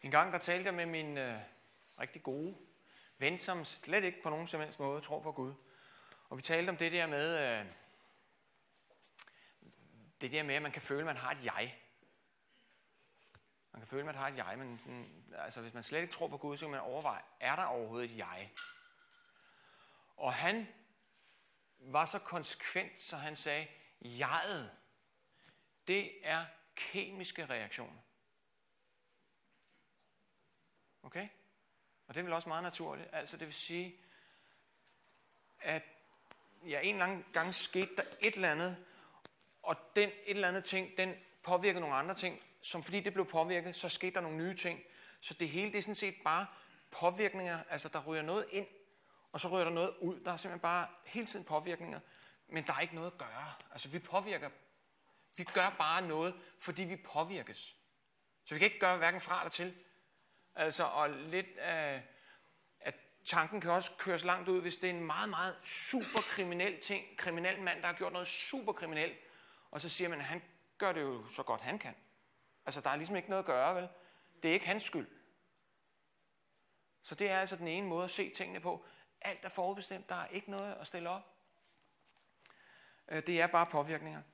En gang der talte jeg med min rigtig gode ven, som slet ikke på nogen som helst måde tror på Gud. Og vi talte om det der med, at man kan føle, at man har et jeg. Man kan føle, at man har et jeg, men altså, hvis man slet ikke tror på Gud, så kan man overveje, er der overhovedet et jeg? Og han var så konsekvent, så han sagde, jeget, det er kemiske reaktioner. Okay? Og det er vel også meget naturligt. Altså det vil sige, at en eller anden gang skete der et eller andet, og den et eller andet ting, den påvirkede nogle andre ting, som fordi det blev påvirket, så skete der nogle nye ting. Så det hele, det er sådan set bare påvirkninger, altså der ryger noget ind, og så ryger der noget ud. Der er simpelthen bare hele tiden påvirkninger, men der er ikke noget at gøre. Altså vi gør bare noget, fordi vi påvirkes. Så vi kan ikke gøre hverken fra eller til. Altså, og lidt af tanken kan også køres langt ud, hvis det er en meget, meget superkriminel ting, kriminel mand, der har gjort noget superkriminelt, og så siger man, at han gør det jo så godt han kan. Altså, der er ligesom ikke noget at gøre, vel? Det er ikke hans skyld. Så det er altså den ene måde at se tingene på. Alt er forudbestemt, der er ikke noget at stille op. Det er bare påvirkninger.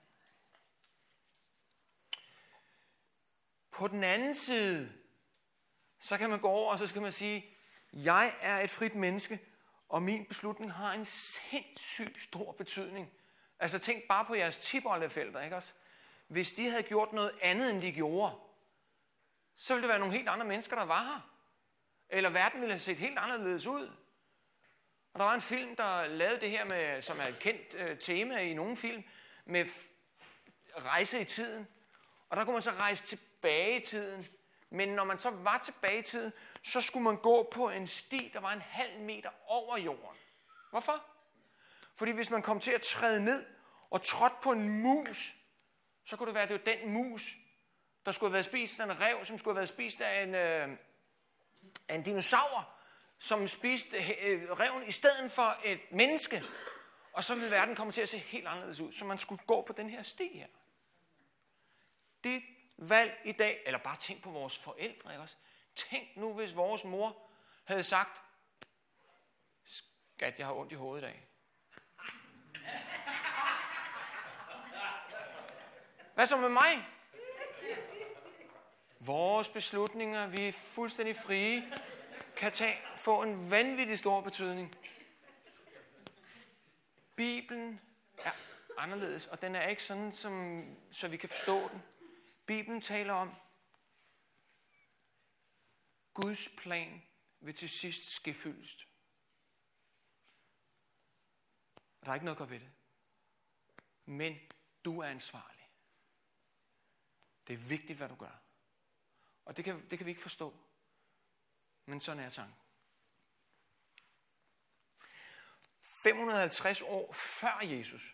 På den anden side, så kan man gå over, og så skal man sige, jeg er et frit menneske, og min beslutning har en sindssygt stor betydning. Altså tænk bare på jeres tipoldeforældre, ikke også? Hvis de havde gjort noget andet, end de gjorde, så ville det være nogle helt andre mennesker, der var her. Eller verden ville have set helt anderledes ud. Og der var en film, der lavede det her, med, som er et kendt tema i nogle film, med rejse i tiden. Og der kunne man så rejse tilbage i tiden. Men når man så var tilbage i tiden, så skulle man gå på en sti, der var 0,5 meter over jorden. Hvorfor? Fordi hvis man kom til at træde ned og trådte på en mus, så kunne det være, at det var den mus, der skulle have været spist af en ræv, som skulle have været spist af en dinosaur, som spiste ræven i stedet for et menneske. Og så ville verden komme til at se helt anderledes ud. Så man skulle gå på den her sti her. Det valg i dag, eller bare tænk på vores forældre, ikke også? Tænk nu, hvis vores mor havde sagt, skat, jeg har ondt i hovedet i dag. Hvad så med mig? Vores beslutninger, vi er fuldstændig frie, kan få en vanvittig stor betydning. Bibelen er anderledes, og den er ikke sådan, så vi kan forstå den. Bibelen taler om, Guds plan vil til sidst ske fyldest. Der er ikke noget at gøre ved det. Men du er ansvarlig. Det er vigtigt, hvad du gør. Og det kan vi ikke forstå. Men sådan er tanken. 550 år før Jesus,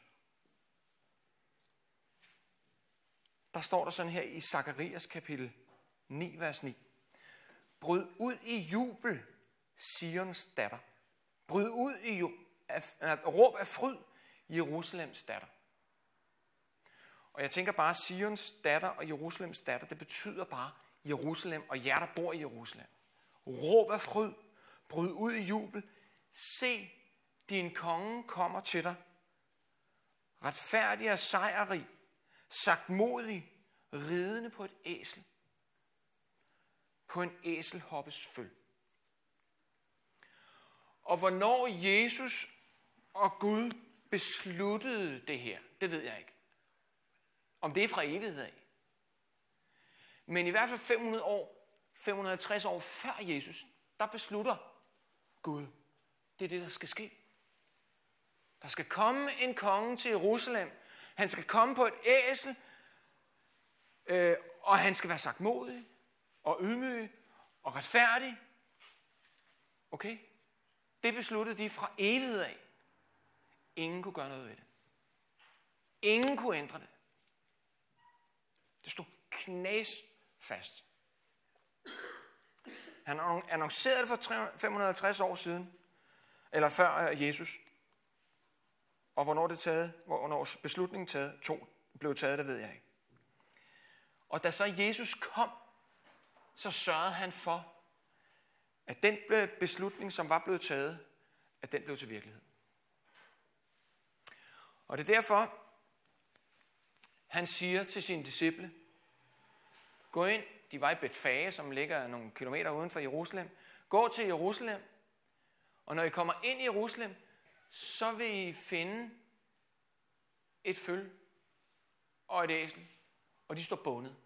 der står der sådan her i Zakarias kapitel 9, vers 9. Bryd ud i jubel, Sions datter. Bryd ud i råb af fryd, Jerusalems datter. Og jeg tænker bare, Sions datter og Jerusalems datter, det betyder bare Jerusalem og jer, der bor i Jerusalem. Råb af fryd, bryd ud i jubel. Se, din konge kommer til dig. Retfærdig og sejrrig, sagtmodig, ridende på et æsel. På en æselhoppes føl. Og hvornår Jesus og Gud besluttede det her, det ved jeg ikke. Om det er fra evighed af. Men i hvert fald 550 år før Jesus, der beslutter Gud, det er det, der skal ske. Der skal komme en konge til Jerusalem. Han skal komme på et æsel, og han skal være sagtmodig, og ydmyg, og retfærdig. Okay? Det besluttede de fra evighed af. Ingen kunne gøre noget ved det. Ingen kunne ændre det. Det stod knasfast. Han annoncerede det for 550 år siden, eller før Jesus. Og hvornår beslutningen blev taget, det ved jeg ikke. Og da så Jesus kom, så sørgede han for, at den beslutning, som var blevet taget, at den blev til virkelighed. Og det er derfor, han siger til sine disciple, gå ind, de var i Betfage, som ligger nogle kilometer uden for Jerusalem. Gå til Jerusalem, og når I kommer ind i Jerusalem, så vil I finde et føl og et æsel, og de står bundet.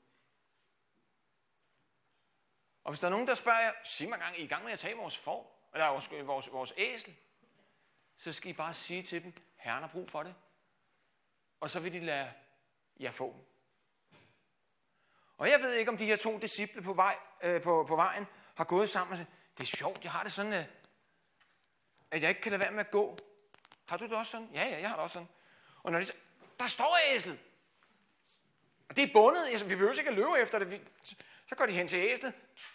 Og hvis der er nogen, der spørger jer, sig mig gang, I er i gang med at tage vores får, eller vores æsel, så skal I bare sige til dem, Herren har brug for det. Og så vil de lade jer få dem. Og jeg ved ikke, om de her 2 disciple på vejen har gået sammen og sagt, det er sjovt, jeg har det sådan, at jeg ikke kan lade være med at gå. Har du det også sådan? Ja, jeg har det også sådan. Og når de siger, der står æslet. Og det er bundet, altså, vi behøver ikke at løbe efter det. Så går de hen til æslet.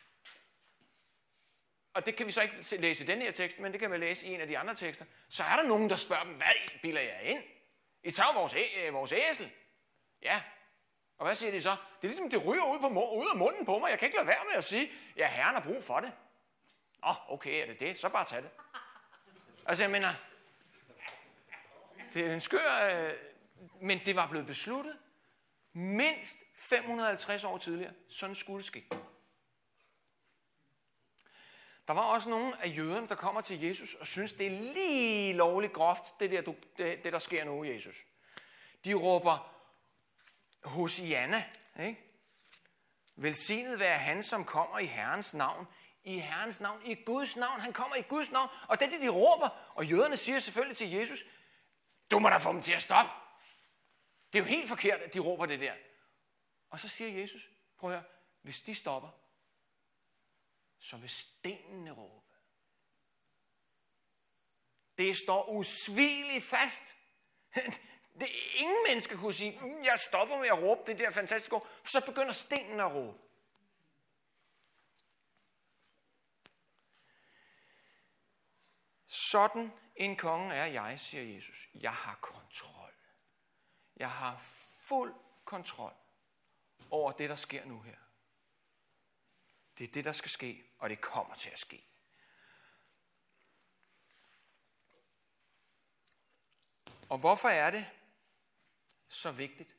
Og det kan vi så ikke læse i den her tekst, men det kan vi læse i en af de andre tekster. Så er der nogen, der spørger dem, hvad bilder jeg ind? I tager vores æsel. Ja. Og hvad siger de så? Det er ligesom, det ryger ud af munden på mig. Jeg kan ikke lade være med at sige, ja, Herren har brug for det. Okay, er det det? Så bare tag det. Altså, jeg mener, det er en skør, men det var blevet besluttet mindst 550 år tidligere. Sådan skulle det ske. Der var også nogle af jøderne, der kommer til Jesus og synes, det er lige lovligt groft, det der sker nu, Jesus. De råber, Hosianna, ikke? Velsignet være han, som kommer i Herrens navn. I Herrens navn, i Guds navn. Han kommer i Guds navn. Og det er det, de råber. Og jøderne siger selvfølgelig til Jesus, du må da få dem til at stoppe. Det er jo helt forkert, at de råber det der. Og så siger Jesus, prøv at høre, hvis de stopper, så vil stenene råbe. Det står usvigeligt fast. Ingen mennesker kunne sige, jeg stopper med at råbe det der fantastiske ord, for så begynder stenen at råbe. Sådan en konge er jeg, siger Jesus. Jeg har kontrol. Jeg har fuld kontrol over det, der sker nu her. Det er det, der skal ske, og det kommer til at ske. Og hvorfor er det så vigtigt?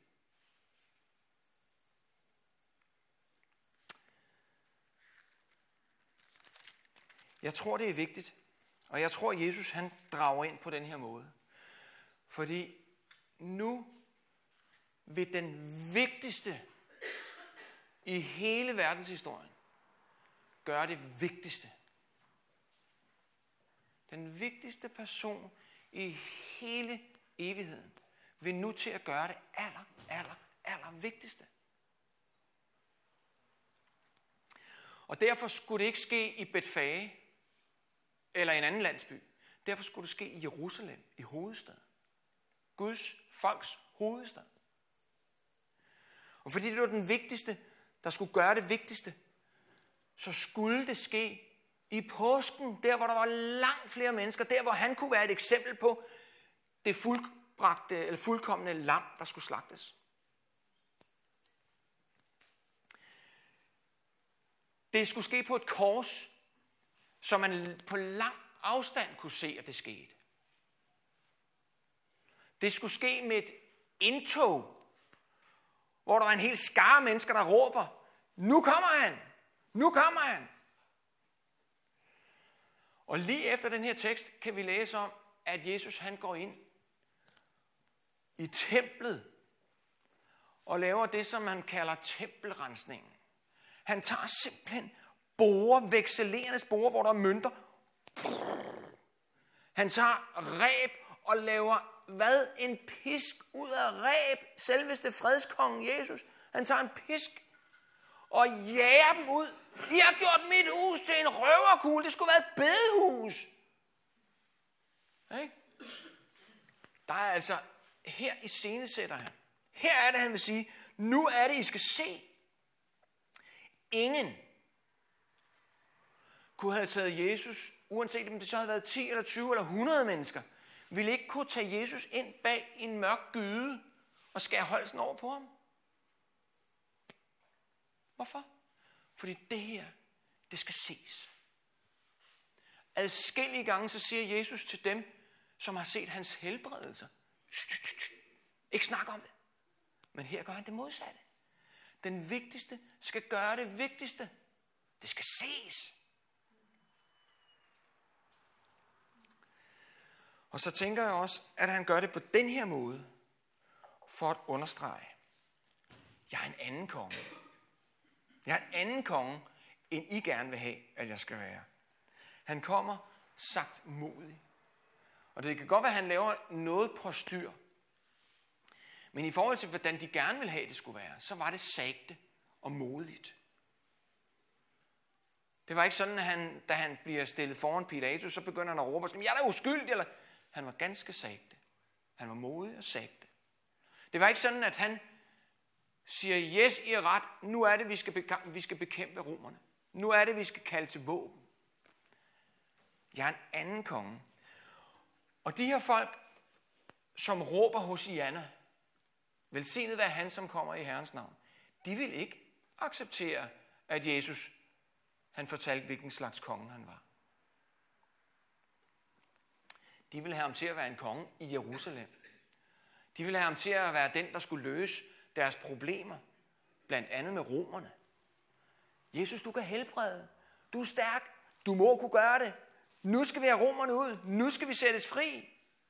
Jeg tror, det er vigtigt, og jeg tror, Jesus han drager ind på den her måde. Fordi nu vil den vigtigste i hele verdenshistorien gøre det vigtigste. Den vigtigste person i hele evigheden vil nu til at gøre det aller vigtigste. Og derfor skulle det ikke ske i Betfage eller i en anden landsby. Derfor skulle det ske i Jerusalem, i hovedstaden. Guds folks hovedstad. Og fordi det var den vigtigste, der skulle gøre det vigtigste, så skulle det ske i påsken, der hvor der var langt flere mennesker, der hvor han kunne være et eksempel på det fuldkomne lam, der skulle slagtes. Det skulle ske på et kors, så man på lang afstand kunne se, at det skete. Det skulle ske med et indtog, hvor der var en hel skare mennesker, der råber, nu kommer han! Nu kommer han! Og lige efter den her tekst kan vi læse om, at Jesus han går ind i templet og laver det, som man kalder tempelrensningen. Han tager simpelthen vekselerende sporer, hvor der er mønter. Han tager reb og laver en pisk ud af reb. Selveste fredskongen Jesus. Han tager en pisk og jager dem ud. I har gjort mit hus til en røverkugle. Det skulle være et bedehus. Okay? Der er altså, her iscenesætter han. Her er det, han vil sige, nu er det, I skal se. Ingen kunne have taget Jesus, uanset om det så havde været 10 eller 20 eller 100 mennesker, ville ikke kunne tage Jesus ind bag en mørk gyde og skære halsen over på ham. Hvorfor? Fordi det her, det skal ses. Adskillige gange så siger Jesus til dem, som har set hans helbredelser. Ikke snak om det. Men her gør han det modsatte. Den vigtigste skal gøre det vigtigste. Det skal ses. Og så tænker jeg også, at han gør det på den her måde, for at understrege. Jeg er en anden konge. Jeg er en anden konge, end I gerne vil have, at jeg skal være. Han kommer sagt modig. Og det kan godt være, at han laver noget på styr. Men i forhold til, hvordan de gerne vil have, det skulle være, så var det sagte og modigt. Det var ikke sådan, at da han bliver stillet foran Pilatus, så begynder han at råbe og sige, jeg er da uskyldig. Eller... Han var ganske sagte. Han var modig og sagte. Det var ikke sådan, at han siger, yes, I er ret. Nu er det, vi skal bekæmpe romerne. Nu er det, vi skal kalde til våben. Jeg er en anden konge. Og de her folk, som råber Hosianna, velsignet være han, som kommer i Herrens navn, de vil ikke acceptere, at Jesus, han fortalte, hvilken slags konge han var. De ville have ham til at være en konge i Jerusalem. De ville have ham til at være den, der skulle løse deres problemer, blandt andet med romerne. Jesus, du kan helbrede. Du er stærk. Du må kunne gøre det. Nu skal vi have romerne ud. Nu skal vi sættes fri.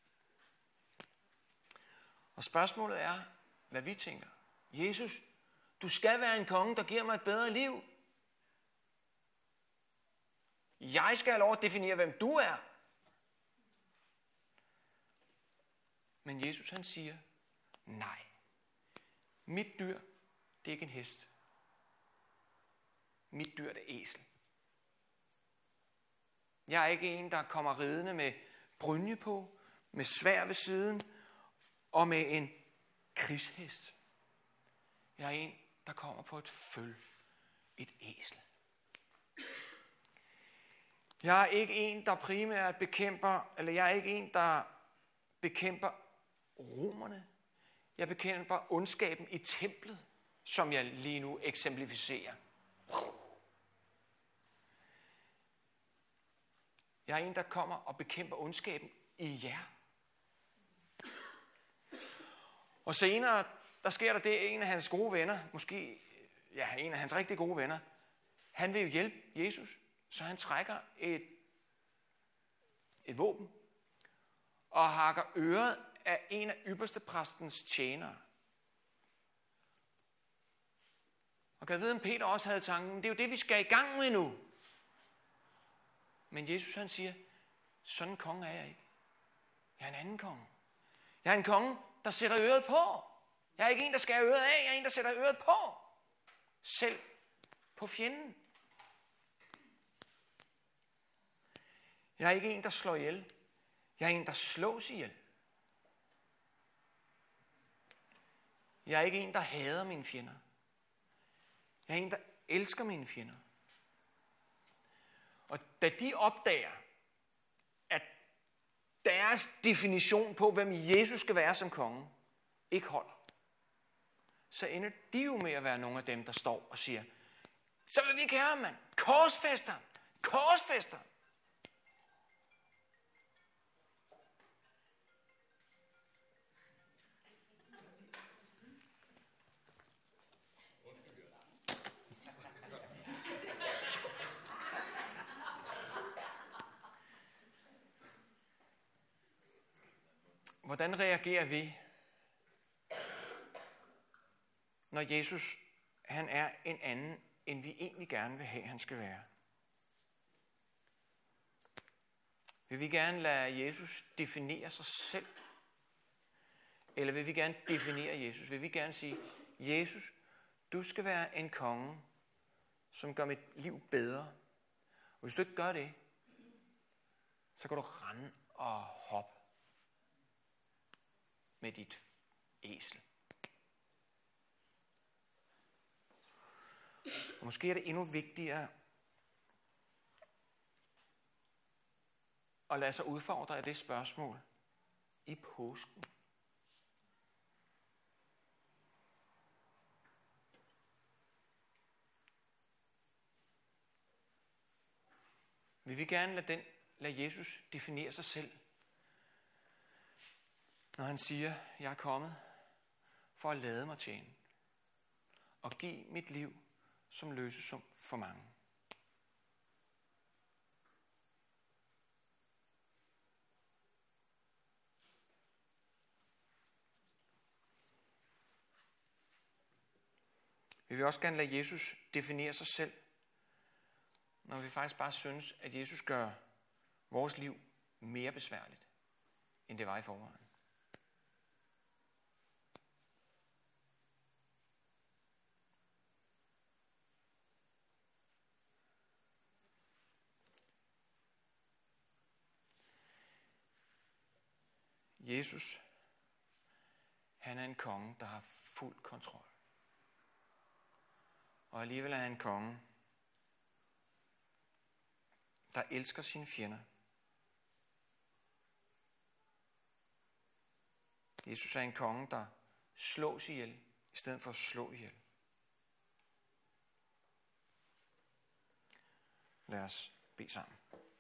Og spørgsmålet er, hvad vi tænker. Jesus, du skal være en konge, der giver mig et bedre liv. Jeg skal have lov at definere, hvem du er. Men Jesus han siger, nej. Mit dyr, det er ikke en hest. Mit dyr, det er æsel. Jeg er ikke en, der kommer ridende med brynje på, med sværd ved siden og med en krigshest. Jeg er en, der kommer på et føl, et æsel. Jeg er ikke en, der primært bekæmper, eller jeg er ikke en, der bekæmper romerne. Jeg bekæmper ondskaben i templet, som jeg lige nu eksemplificerer. Jeg er en, der kommer og bekæmper ondskaben i jer. Og senere, der sker der det, en af hans gode venner, måske en af hans rigtig gode venner, han vil jo hjælpe Jesus, så han trækker et våben og hakker øret af en af ypperstepræstens tjenere. Og kan jeg vide, om Peter også havde tanken, det er jo det, vi skal i gang med nu. Men Jesus han siger, sådan en konge er jeg ikke. Jeg er en anden konge. Jeg er en konge, der sætter øret på. Jeg er ikke en, der skærer øret af. Jeg er en, der sætter øret på. Selv på fjenden. Jeg er ikke en, der slår ihjel. Jeg er en, der slås ihjel. Jeg er ikke en, der hader mine fjender. Jeg er en, der elsker mine fjender. Og da de opdager, at deres definition på, hvem Jesus skal være som konge, ikke holder, så ender de jo med at være nogle af dem, der står og siger, så vil vi ikke have ham, mand. Korsfæster. Korsfæster. Hvordan reagerer vi, når Jesus han er en anden, end vi egentlig gerne vil have, han skal være? Vil vi gerne lade Jesus definere sig selv? Eller vil vi gerne definere Jesus? Vil vi gerne sige, Jesus, du skal være en konge, som gør mit liv bedre. Og hvis du ikke gør det, så kan du rende og hoppe med dit æsel. Og måske er det endnu vigtigere at lade sig udfordre af det spørgsmål i påsken. vil vi gerne lade Jesus definere sig selv, når han siger, jeg er kommet for at lade mig tjene og give mit liv som løsesum for mange. Vi vil også gerne lade Jesus definere sig selv, når vi faktisk bare synes, at Jesus gør vores liv mere besværligt, end det var i forvejen. Jesus, han er en konge, der har fuld kontrol. Og alligevel er han en konge, der elsker sine fjender. Jesus er en konge, der slås ihjel, i stedet for at slå ihjel. Lad os bede sammen.